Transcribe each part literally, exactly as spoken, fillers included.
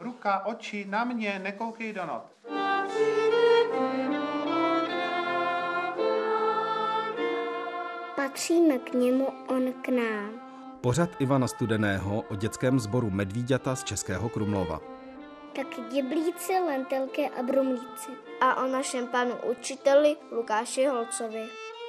Ruka, oči, na mě, nekoukej do not. Patříme k němu, on k nám. Pořad Ivana Studeného o dětském sboru Medvíďata z Českého Krumlova. Taky děblíci, lentilky a brumlíci. A o našem panu učiteli Lukáši Holcovi.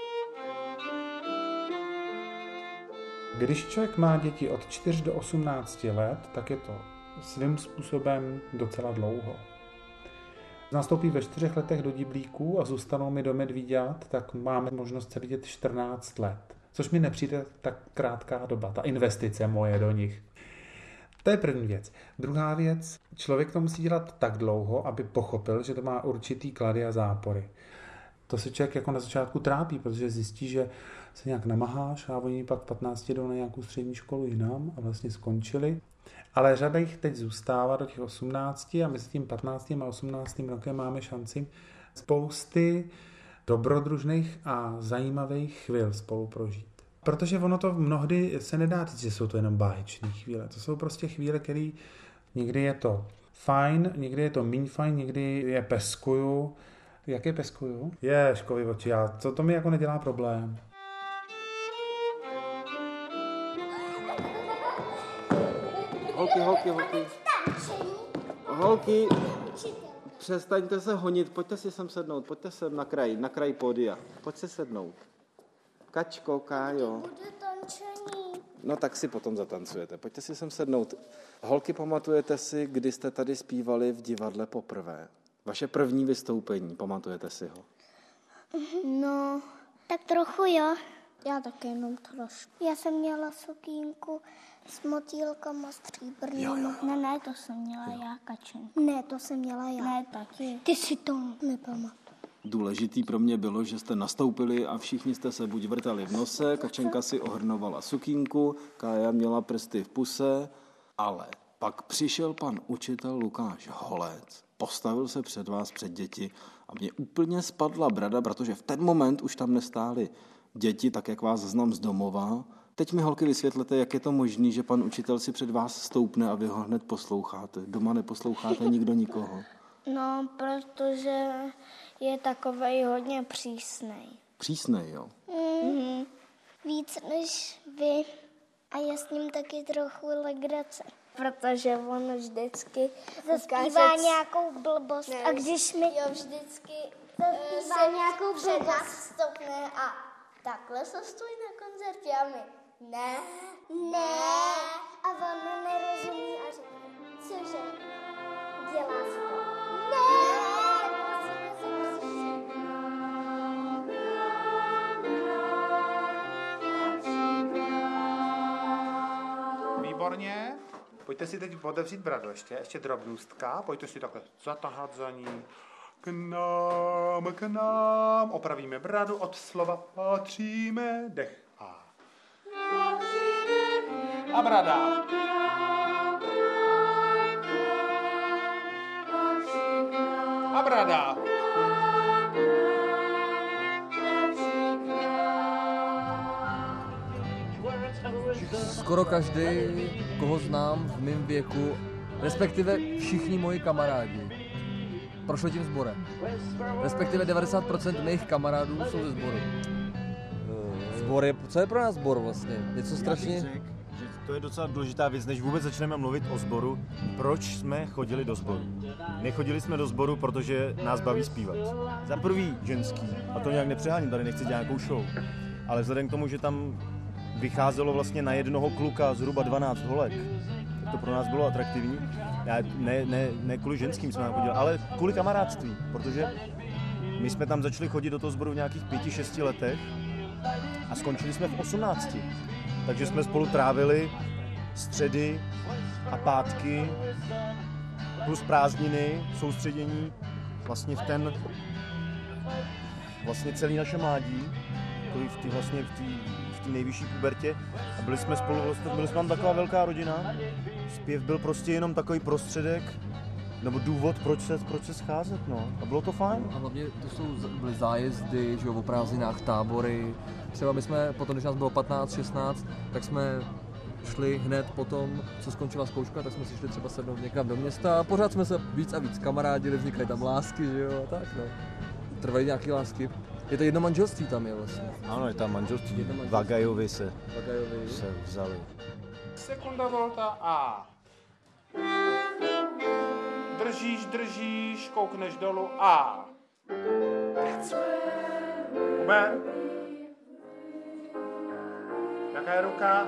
Když člověk má děti od čtyř do osmnácti let, tak je to svým způsobem docela dlouho. Nastoupí ve čtyřech letech do děblíků a zůstanou mi do medvíďat, tak máme možnost se vidět čtrnáct let. Což mi nepřijde tak krátká doba, ta investice moje do nich. To je první věc. Druhá věc, člověk to musí dělat tak dlouho, aby pochopil, že to má určitý klady a zápory. To se člověk jako na začátku trápí, protože zjistí, že se nějak namaháš a oni pak v patnácti jdou na nějakou střední školu jinam a vlastně skončili. Ale řada jich teď zůstává do těch osmnácti a mezi tím patnáctým a osmnáctým rokem máme šanci spousty dobrodružných a zajímavých chvil spolu prožít. Protože ono to mnohdy se nedá říct, že jsou to jenom báječné chvíle. To jsou prostě chvíle, které někdy je to fajn, někdy je to míň fajn, někdy je peskuju. Jak je peskuju? Ježkovi oči, já, to, to mi jako nedělá problém. Holky, holky, holky. Holky, přestaňte se honit, pojďte si sem sednout, pojďte sem na kraj, na kraj pódia. Pojď se sednout. Kačko, Kájo. Bude tančení. No tak si potom zatancujete, pojďte si sem sednout. Holky, pamatujete si, kdy jste tady zpívali v divadle poprvé? Vaše první vystoupení, pamatujete si ho? No, tak trochu jo. Já taky jenom trošku. Já jsem měla sukínku s motýlkama stříbrnými. Ne, ne, to jsem měla jo. já, Kačen. Ne, to jsem měla já. Ne, taky. Ty si to nepamatuji. Důležitý pro mě bylo, že jste nastoupili a všichni jste se buď vrtali v nose, Kačenka si ohrnovala sukínku, Kája měla prsty v puse, ale pak přišel pan učitel Lukáš Holec, postavil se před vás, před děti a mě úplně spadla brada, protože v ten moment už tam nestály děti, tak jak vás znám z domova. Teď mi, holky, vysvětlete, jak je to možné, že pan učitel si před vás stoupne a vy ho hned posloucháte. Doma neposloucháte nikdo nikoho. No, protože je takovej hodně přísnej. Přísnej, jo? Mm. Víc než vy. A je s ním taky trochu legrace. Protože on vždycky zaspívá nějakou blbost. Ne, a když mi jo, vždycky zaspívá nějakou před blbost. nás stoupne a takhle se stojí na koncertě a my ne, Ne. A on nerozumí a říká, cože, dělá se to. Ne. Výborně. Pojďte si teď otevřít bradu ještě, ještě drobnůstka. Pojďte si takhle zatahat za ní. K nám, k nám. Opravíme bradu od slova patříme. Dech. A. A brada. A brada. Skoro každý, koho znám v mém věku, respektive všichni moji kamarádi, prošlo tím sborem. Respektive devadesát procent mých kamarádů jsou ze sboru. Sbor je, co je pro nás sbor vlastně? Něco strašně... Řek, že to je docela důležitá věc, než vůbec začneme mluvit o sboru. Proč jsme chodili do sboru? Nechodili jsme do sboru, protože nás baví zpívat. Za prvý ženský, a to nějak nepřeháním, tady nechci dělat nějakou show, ale vzhledem k tomu, že tam vycházelo vlastně na jednoho kluka zhruba dvanáct holek, tak to pro nás bylo atraktivní. Já ne, ne, ne kvůli ženským jsme tam chodili, ale kvůli kamarádství, protože my jsme tam začali chodit do toho sboru v nějakých pěti, šesti letech a skončili jsme v osmnácti. Takže jsme spolu trávili středy a pátky plus prázdniny, soustředění vlastně v ten vlastně celý naše mládí, v té vlastně v té v té nejvyšší pubertě a byli jsme spolu, vlastně, byli jsme tam taková velká rodina. Zpěv byl prostě jenom takový prostředek nebo důvod, proč se, proč se scházet, no. A bylo to fajn. A hlavně to jsou byly zájezdy, že jo, o prázdninách, tábory. Třeba my jsme potom, když nás bylo patnáct šestnáct, tak jsme šli hned potom, co skončila zkouška, tak jsme si šli třeba sednout někam do města a pořád jsme se víc a víc kamarádili, vznikaly tam lásky, že jo, tak no. Trvají nějaké lásky. Je to jedno manželství tam je vlastně. Ano, je tam manželství. Jedno manželství. Vagajovi se, Vagajovi se vzali. Sekunda volta A. Držíš, držíš, koukneš dolů A. Uber. Jaká je ruka?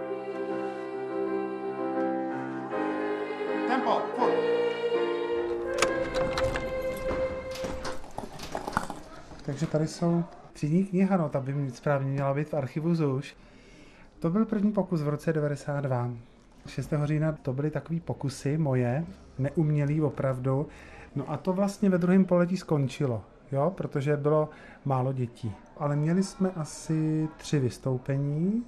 Tempo, furt. Takže tady jsou třídní kniha, no, ta by správně měla být v archivu ZUŠ. To byl první pokus v roce devadesát dva. šestého října to byly takový pokusy moje, neumělý opravdu. No a to vlastně ve druhém poletí skončilo, jo, protože bylo málo dětí. Ale měli jsme asi tři vystoupení.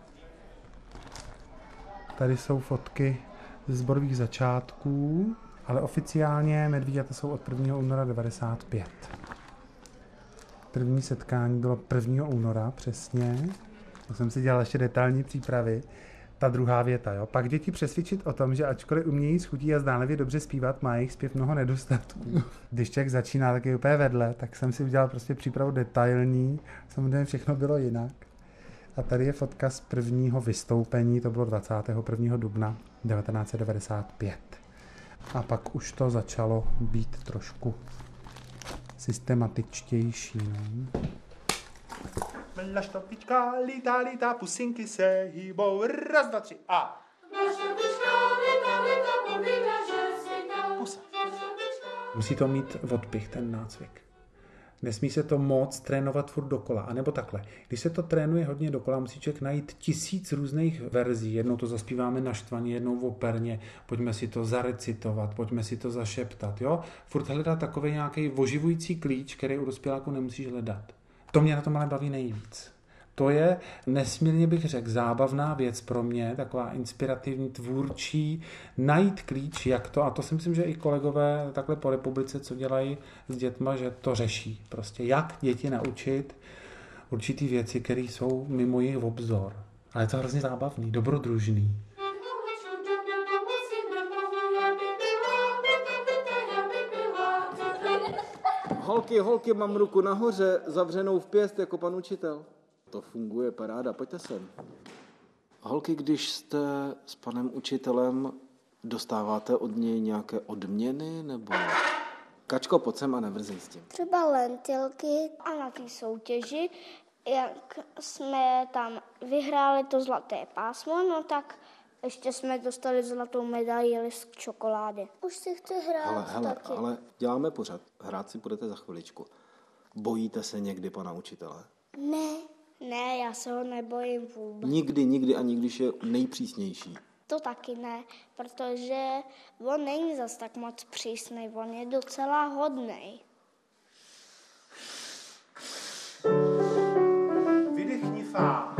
Tady jsou fotky ze sborových začátků, ale oficiálně medvíďata jsou od prvního února devadesát pět. První setkání bylo prvního února přesně. To jsem si dělal ještě detailní přípravy. Ta druhá věta, jo. Pak děti přesvědčit o tom, že ačkoliv umějí s chutí a zdánlivě dobře zpívat, má jejich zpěv mnoho nedostatků. Když člověk začíná, tak je úplně vedle, tak jsem si udělal prostě přípravu detailní. Samozřejmě všechno bylo jinak. A tady je fotka z prvního vystoupení, to bylo dvacátého prvního dubna devatenáct set devadesát pět. A pak už to začalo být trošku systematičtější. No. Mela štopička, lítá, lítá, pusinky se hýbou, raz, dva, tři, a. Pusa. Musí to mít odpich, ten nácvik. Nesmí se to moc trénovat furt dokola, anebo takhle. Když se to trénuje hodně dokola, musí člověk najít tisíc různých verzí. Jednou to zaspíváme naštvaně, jednou operně, pojďme si to zarecitovat, pojďme si to zašeptat, jo? Furt hledat takový nějaký oživující klíč, který u dospěláku nemusíš hledat. To mě na tom ale baví nejvíc. To je nesmírně, bych řekl, zábavná věc pro mě, taková inspirativní, tvůrčí, najít klíč, jak to, a to si myslím, že i kolegové takhle po republice, co dělají s dětma, že to řeší. Prostě jak děti naučit určitý věci, které jsou mimo jejich obzor. Ale je to hrozně zábavný, dobrodružný. Holky, holky, mám ruku nahoře, zavřenou v pěst jako pan učitel. To funguje, paráda, pojďte sem. Holky, když jste s panem učitelem, dostáváte od něj nějaké odměny, nebo... Kačko, pojď sem a nevrzej s tím. Třeba lentilky a na té soutěži, jak jsme tam vyhráli to zlaté pásmo, no tak ještě jsme dostali zlatou medaili z čokolády. Už si chci hrát hele, hele, taky. ale děláme pořád. Hrát si budete za chviličku. Bojíte se někdy pana učitele? Ne. Ne, já se ho nebojím vůbec. Nikdy, nikdy, ani když je nejpřísnější. To taky ne, protože on není zas tak moc přísnej, on je docela hodnej. Vydechni fá.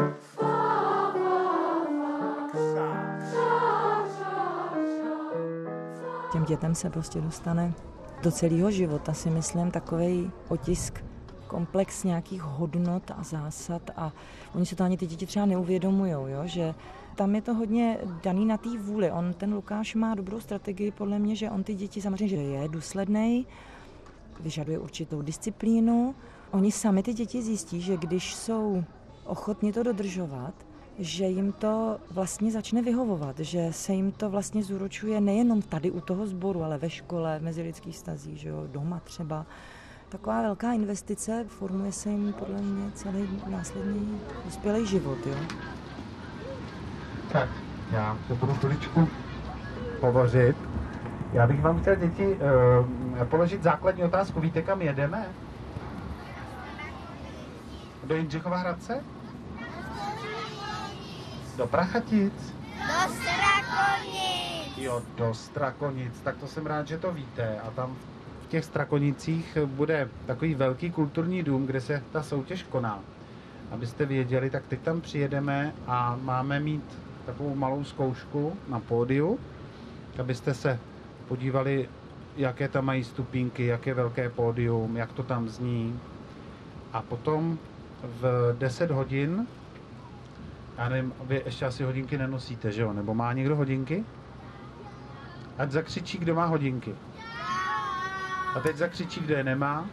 Těm dětem se prostě dostane do celého života, si myslím, takovej otisk, komplex nějakých hodnot a zásad a oni se to ani ty děti třeba neuvědomujou, jo? Že tam je to hodně daný na té vůli. On, ten Lukáš má dobrou strategii podle mě, že on ty děti samozřejmě, že je důslednej, vyžaduje určitou disciplínu. Oni sami ty děti zjistí, že když jsou ochotni to dodržovat, že jim to vlastně začne vyhovovat, že se jim to vlastně zúročuje nejenom tady u toho sboru, ale ve škole, v mezilidských vztazích, že jo, doma třeba. Taková velká investice, formuje se jim podle mě celý následný dospělý život, jo. Tak, já se budu chviličku hovořit. Já bych vám chtěl, děti, uh, položit základní otázku. Víte, kam jedeme? Do Jindřichova Hradce? Do Prachatic? Do Strakonic! Jo, do Strakonic, tak to jsem rád, že to víte. A tam v těch Strakonicích bude takový velký kulturní dům, kde se ta soutěž koná. Abyste věděli, tak teď tam přijedeme a máme mít takovou malou zkoušku na pódiu, abyste se podívali, jaké tam mají stupínky, jak je velké pódium, jak to tam zní. A potom v deset hodin Já nevím, vy ještě asi hodinky nenosíte, že jo? Nebo má někdo hodinky? Ať zakřičí, kdo má hodinky. A teď zakřičí, kdo je nemá.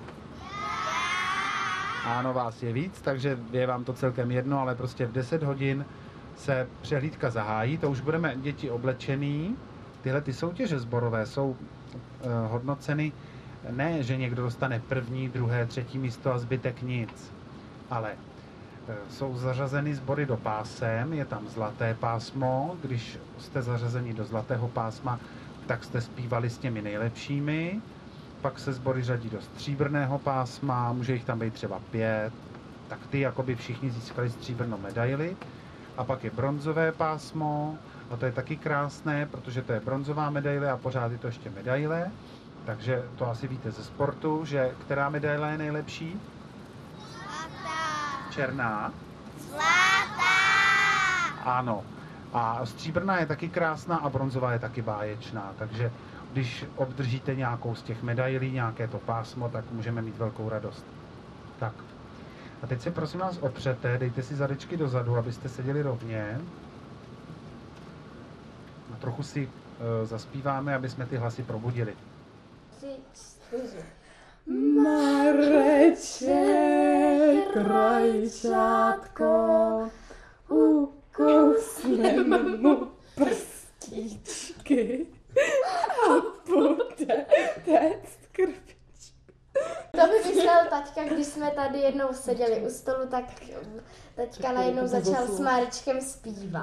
Ano, vás je víc, takže je vám to celkem jedno, ale prostě v deset hodin se přehlídka zahájí, to už budeme děti oblečený. Tyhle ty soutěže sborové jsou eh, hodnoceny ne, že někdo dostane první, druhé, třetí místo a zbytek nic, ale eh, jsou zařazeny sbory do pásem, je tam zlaté pásmo, když jste zařazeni do zlatého pásma, tak jste zpívali s těmi nejlepšími, pak se sbory řadí do stříbrného pásma, může jich tam být třeba pět, tak ty jakoby všichni získali stříbrnou medaili. A pak je bronzové pásmo, a to je taky krásné, protože to je bronzová medaile a pořád je to ještě medaile. Takže to asi víte ze sportu, že která medaile je nejlepší? Zlatá. Černá? Zlatá. Ano. A stříbrná je taky krásná a bronzová je taky báječná. Takže když obdržíte nějakou z těch medailí, nějaké to pásmo, tak můžeme mít velkou radost. Tak. A teď se prosím vás opřete, dejte si zadečky dozadu, abyste seděli rovně. A trochu si uh, zaspíváme, aby jsme ty hlasy probudili. Tři, čtyři. Mareček, rajčátko, ukousnem mu prstíčky a bude téct krvičky. To by myslel taťka, když jsme tady jednou seděli u stolu, tak taťka najednou začal s Marečkem zpívat.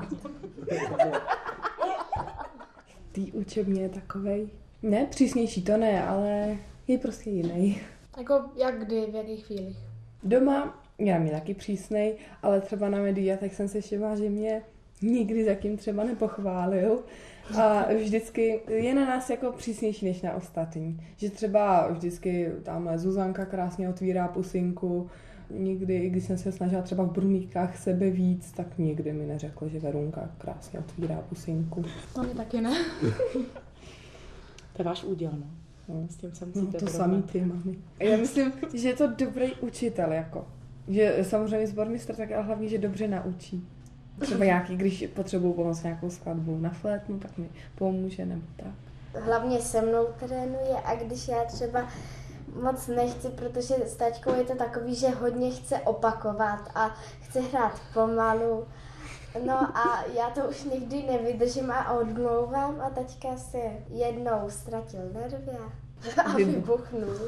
Tý učebně je takovej, ne přísnější, to ne, ale je prostě jiný. Jako jak kdy, v jakých chvílích? Doma, já mě taky přísnej, ale třeba na mediátech jsem si všimla, že mě nikdy zatím třeba nepochválil. A vždycky je na nás jako přísnější než na ostatní. Že třeba vždycky tamhle Zuzanka krásně otvírá pusinku. Nikdy, když jsem se snažila třeba v Brumíkách sebe víc, tak nikdy mi neřekl, že Verunka krásně otvírá pusinku. To mě taky ne. To je váš úděl, no. No, s tím se musíte no to porovnat. samý ty, mami. Já myslím, že je to dobrý učitel, jako. Že samozřejmě sbormistr, tak ale hlavně, že dobře naučí. Třeba nějaký, když potřebuju pomoct nějakou skladbou na flétnu, tak mi pomůže nebo tak. Hlavně se mnou trénuje a když já třeba moc nechci, protože s taťkou je to takový, že hodně chce opakovat a chce hrát pomalu. No a já to už nikdy nevydržím a odmlouvám a taťka se jednou ztratil nervy a vybuchnul.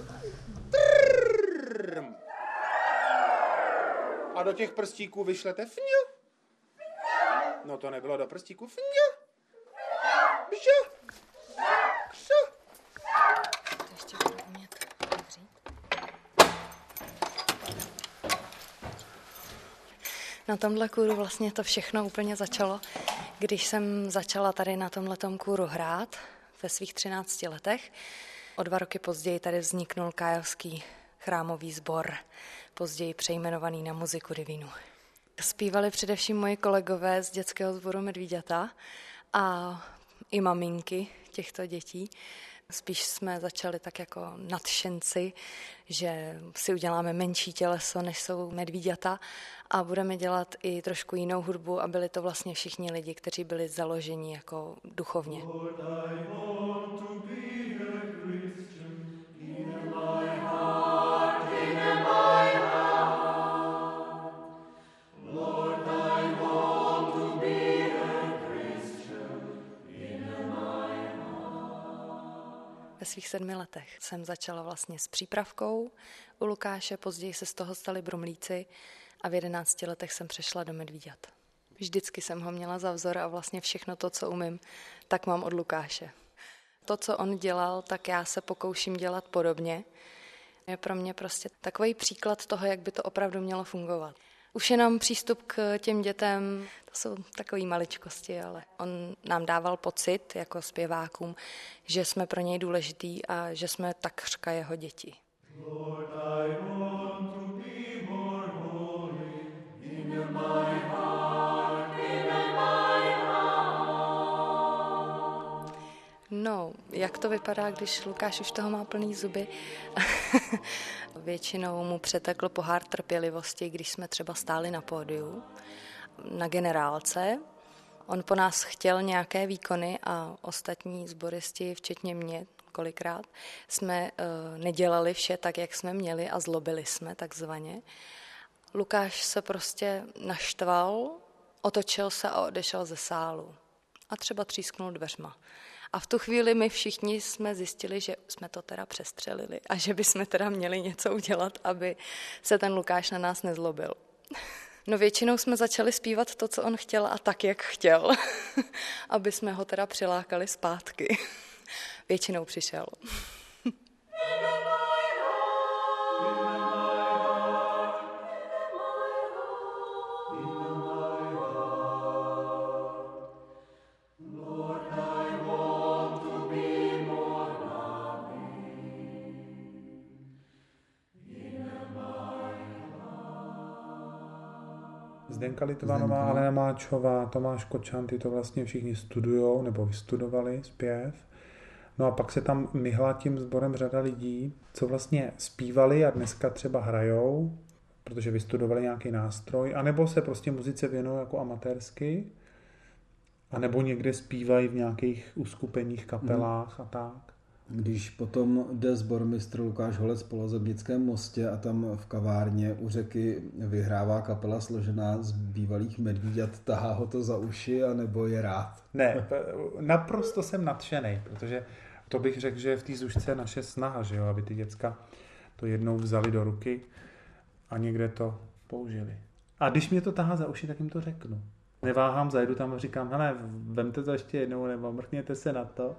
A do těch prstíků vyšlete fňu. No to nebylo do prstíku. Fňu. Bžo. Kšo. To ještě budu umět otevřít. Na tomhle kůru vlastně to všechno úplně začalo, když jsem začala tady na tomhletom kůru hrát ve svých třinácti letech. O dva roky později tady vzniknul Kájovský chrámový sbor, později přejmenovaný na Muziku Divinu. Zpívali především moji kolegové z dětského sboru Medvíďata a i maminky těchto dětí. Spíš jsme začali tak jako nadšenci, že si uděláme menší těleso, než jsou medvíďata a budeme dělat i trošku jinou hudbu a byli to vlastně všichni lidi, kteří byli založeni jako duchovně. Ve svých sedmi letech jsem začala vlastně s přípravkou u Lukáše, později se z toho stali Brumlíci a v jedenácti letech jsem přešla do Medvíďat. Vždycky jsem ho měla za vzor a vlastně všechno to, co umím, tak mám od Lukáše. To, co on dělal, tak já se pokouším dělat podobně. Je pro mě prostě takový příklad toho, jak by to opravdu mělo fungovat. Už jenom přístup k těm dětem, to jsou takové maličkosti, ale on nám dával pocit jako zpěvákům, že jsme pro něj důležitý a že jsme takřka jeho děti. No, jak to vypadá, když Lukáš už toho má plný zuby? Většinou mu přetekl pohár trpělivosti, když jsme třeba stáli na pódiu na generálce. On po nás chtěl nějaké výkony a ostatní sboristi, včetně mě, kolikrát, jsme uh, nedělali vše tak, jak jsme měli a zlobili jsme takzvaně. Lukáš se prostě naštval, otočil se a odešel ze sálu. A třeba třísknul dveřma. A v tu chvíli my všichni jsme zjistili, že jsme to teda přestřelili a že bychom teda měli něco udělat, aby se ten Lukáš na nás nezlobil. No většinou jsme začali zpívat to, co on chtěl a tak, jak chtěl, aby jsme ho teda přilákali zpátky. Většinou přišel. Zdenka Litvanová, Alena Máčová, Tomáš Kočan, ty to vlastně všichni studujou nebo vystudovali zpěv. No a pak se tam myhla tím sborem řada lidí, co vlastně zpívali a dneska třeba hrajou, protože vystudovali nějaký nástroj, anebo se prostě muzice věnují jako amatérsky, anebo někde zpívají v nějakých uskupeních kapelách hmm. a tak. Když potom jde sbormistr Lukáš Holec po Lozebnickém mostě a tam v kavárně u řeky vyhrává kapela složená z bývalých medvíďat, tahá ho to za uši, anebo je rád? Ne, naprosto jsem nadšenej, protože to bych řekl, že je v té Zušce naše snaha, že jo, aby ty děcka to jednou vzali do ruky a někde to použili. A když mě to tahá za uši, tak jim to řeknu. Neváhám, zajdu tam a říkám, hele, vemte to ještě jednou, nebo mrkněte se na to.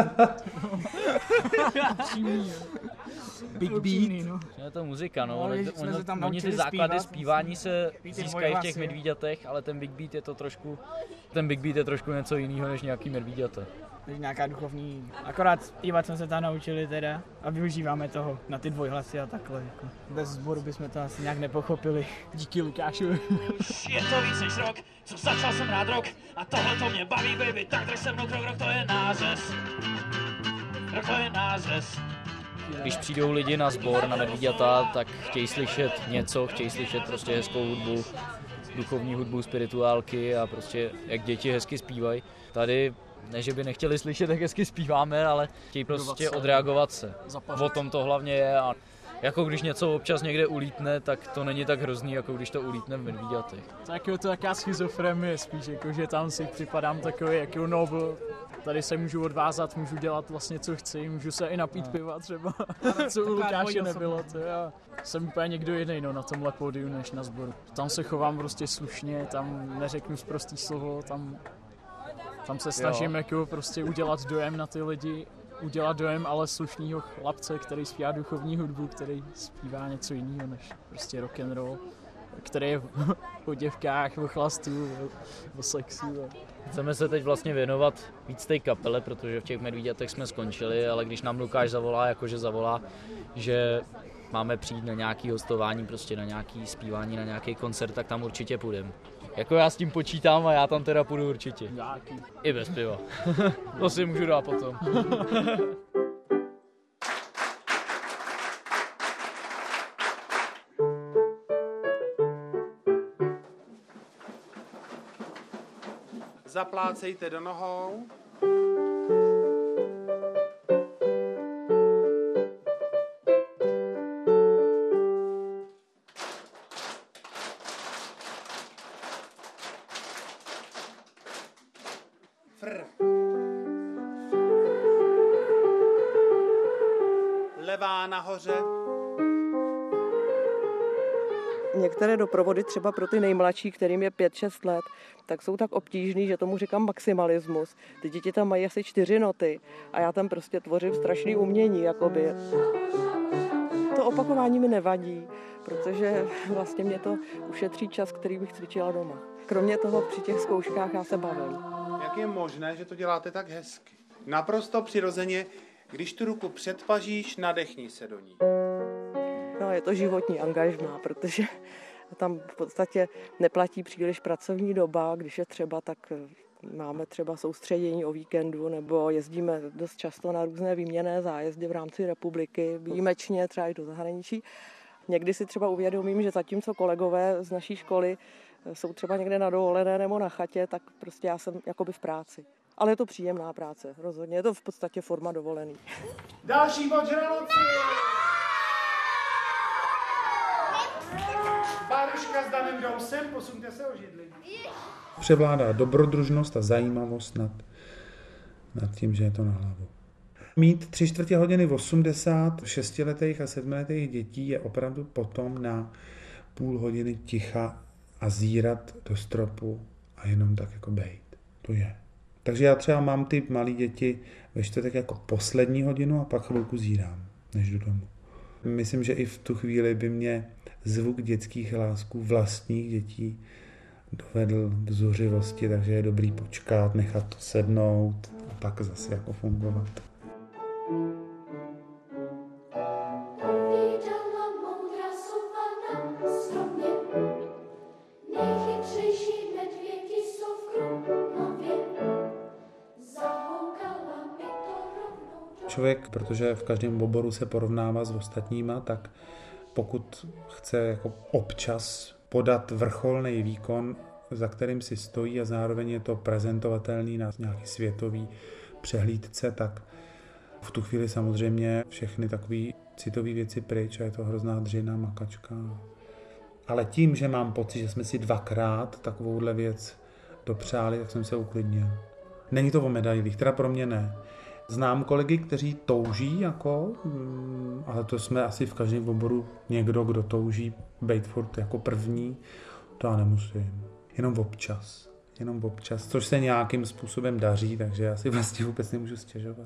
Big beat. No. Je to muzika, no. no ono, oni ty základy zpívat, zpívání se získají v těch medvíďatech, ale ten big beat je to trošku, ten big beat je trošku něco jiného než nějaký medvíďata. Takže nějaká duchovní, akorát zpívat jsme se tam naučili teda a využíváme toho na ty dvojhlasy a takhle. Jako. Bez sboru bychom to asi nějak nepochopili. Díky Lukášovi. Je to víc než rok, co začal jsem rád rok a tohle to mě baví, baby, tak drž se mnou krok, rok to je nářez. Rok to je nářez. Když přijdou lidi na sbor, na medvíďata, tak chtějí slyšet něco, chtějí slyšet prostě hezkou hudbu, duchovní hudbu, spirituálky a prostě jak děti hezky zpívají. Tady ne, že by nechtěli slyšet, jak hezky zpíváme, ale chtějí prostě odreagovat se. O tom to hlavně je a jako když něco občas někde ulítne, tak to není tak hrozný, jako když to ulítne v medvíďatech. Tak je to taká schizofrenie spíš, jako že tam si připadám takový jako nobl. Tady se můžu odvázat, můžu dělat vlastně co chci, můžu se i napít piva třeba, co u Lukáše nebylo. To já jsem úplně někdo jiný no, na tomhle pódiu než na sboru. Tam se chovám prostě slušně, tam neřeknu sprostý slovo, tam Tam se snažím jako prostě udělat dojem na ty lidi, udělat dojem ale slušnýho chlapce, který zpívá duchovní hudbu, který zpívá něco jiného než prostě rock and roll, který je o děvkách, o chlastu, o sexu. Chceme se teď vlastně věnovat víc té kapele, protože v těch medvíďatech jsme skončili, ale když nám Lukáš zavolá, jakože zavolá, že máme přijít na nějaký hostování, prostě na nějaký zpívání, na nějaký koncert, tak tam určitě půjdeme. Jako já s tím počítám a já tam teda půjdu určitě. Nějaký. I bez piva. To si můžu dát potom. Zaplácejte do nohou. Levá nahoře. Některé doprovody třeba pro ty nejmladší, kterým je pět šest let, tak jsou tak obtížný, že tomu říkám maximalismus. Ty děti tam mají asi čtyři noty a já tam prostě tvořím strašný umění, jakoby. To opakování mi nevadí, protože vlastně mě to ušetří čas, který bych cvičila doma. Kromě toho při těch zkouškách já se bavím. Jak je možné, že to děláte tak hezky? Naprosto přirozeně, když tu ruku předpažíš, nadechni se do ní. No, je to životní angažmá, protože tam v podstatě neplatí příliš pracovní doba, když je třeba, tak máme třeba soustředění o víkendu nebo jezdíme dost často na různé výměnné zájezdy v rámci republiky, výjimečně třeba i do zahraničí. Někdy si třeba uvědomím, že zatímco kolegové z naší školy jsou třeba někde na dovolené nebo na chatě, tak prostě já jsem jakoby v práci. Ale je to příjemná práce, rozhodně. Je to v podstatě forma dovolený. Další bod žraloci! Báruška s Danem jdou sem, posuňte se o židli. Převládá dobrodružnost a zajímavost nad, nad tím, že je to na hlavu. Mít tři čtvrtě hodiny osmdesát šestiletých a sedmiletých dětí je opravdu potom na půl hodiny ticha a zírat do stropu a jenom tak jako bejt. To je. Takže já třeba mám ty malé děti ve čtvrtek jako poslední hodinu a pak chvilku zírám, než jdu domů. Myslím, že i v tu chvíli by mě zvuk dětských hlásků vlastních dětí dovedl k zuřivosti, takže je dobrý počkat, nechat to sednout a pak zase jako fungovat. Člověk, protože v každém oboru se porovnává s ostatníma, tak pokud chce jako občas podat vrcholný výkon, za kterým si stojí a zároveň je to prezentovatelný na nějaký světový přehlídce, tak v tu chvíli samozřejmě všechny takové citové věci pryč a je to hrozná dřina, makačka. Ale tím, že mám pocit, že jsme si dvakrát takovouhle věc dopřáli, tak jsem se uklidnil. Není to o medailích, teda pro mě ne. Znám kolegy, kteří touží, jako, ale to jsme asi v každém oboru někdo, kdo touží být furt jako první, to já nemusím. Jenom občas, jenom občas, což se nějakým způsobem daří, takže já si vlastně vůbec nemůžu stěžovat.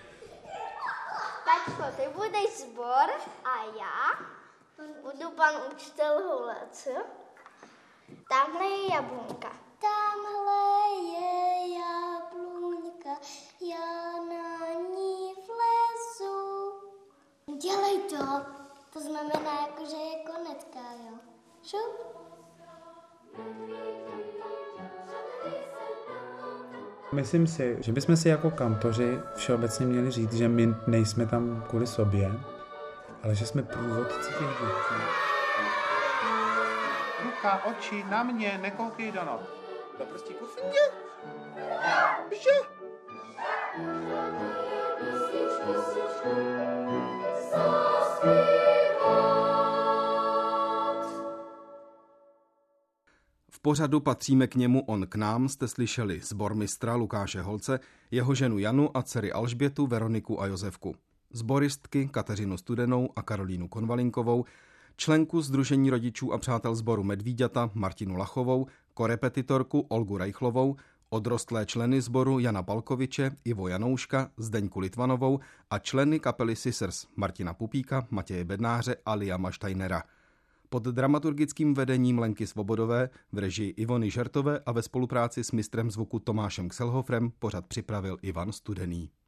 Tačko, ty budeš sbor a já budu pan učitel Holec. Tamhle je jablunka. Tamhle je jablunka, já na ní vlezu. Dělej to, to znamená jako, že je konec, Kájo. Šup. Myslím si, že bychom si jako kantoři všeobecně měli říct, že my nejsme tam kvůli sobě, ale že jsme průvodci těch dětí. Ruka, oči, na mě, nekoukej do not. Do prstíku, findě. Běže. V pořadu Patříme k němu, on k nám jste slyšeli sbormistra Lukáše Holce, jeho ženu Janu a dcery Alžbětu, Veroniku a Josefku, sboristky Kateřinu Studenou a Karolínu Konvalinkovou, členku Sdružení rodičů a přátel sboru Medvíďata Martinu Lachovou, korepetitorku Olgu Rajchlovou, odrostlé členy sboru Jana Balkoviče, Ivo Janouška, Zdeňku Litvanovou a členy kapely Scissors Martina Pupíka, Matěje Bednáře a Liama Steinera. Pod dramaturgickým vedením Lenky Svobodové, v režii Ivony Žertové a ve spolupráci s mistrem zvuku Tomášem Kselhofrem pořad připravil Ivan Studený.